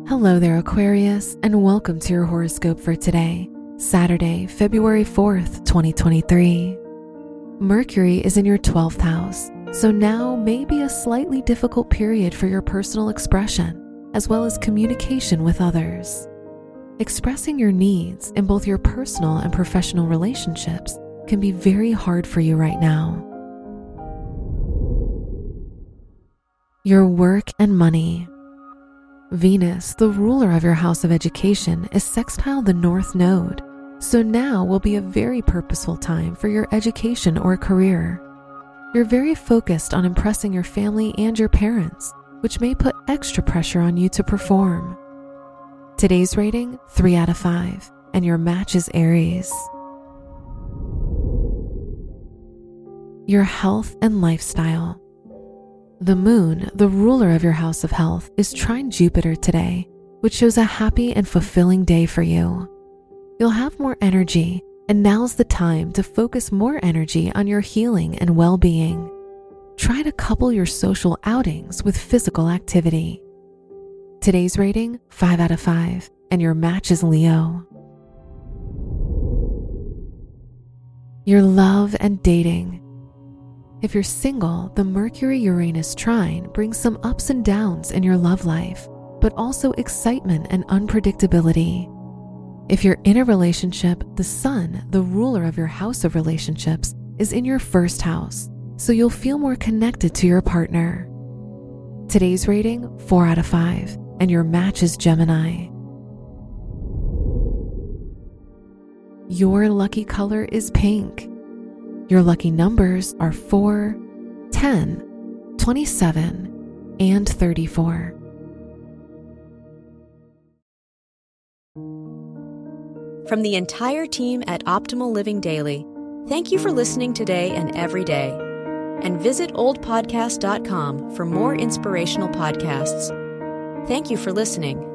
Hello there, Aquarius, and welcome to your horoscope for today, Saturday, February 4th, 2023. Mercury is in your 12th house, so now may be a slightly difficult period for your personal expression, as well as communication with others. Expressing your needs in both your personal and professional relationships can be very hard for you right now. Your work and money. Venus, the ruler of your house of education, is sextile the North Node, so now will be a very purposeful time for your education or career. You're very focused on impressing your family and your parents, which may put extra pressure on you to perform. Today's rating, 3 out of 5, and your match is Aries. Your health and lifestyle. The moon, the ruler of your house of health, is trine Jupiter today, which shows a happy and fulfilling day for you. You'll have more energy, and now's the time to focus more energy on your healing and well-being. Try to couple your social outings with physical activity. Today's rating, 5 out of 5, and your match is Leo. Your love and dating. If you're single, the Mercury-Uranus trine brings some ups and downs in your love life, but also excitement and unpredictability. If you're in a relationship, the Sun, the ruler of your house of relationships, is in your first house, so you'll feel more connected to your partner. Today's rating, 4 out of 5, and your match is Gemini. Your lucky color is pink. Your lucky numbers are 4, 10, 27, and 34. From the entire team at Optimal Living Daily, thank you for listening today and every day. And visit oldpodcast.com for more inspirational podcasts. Thank you for listening.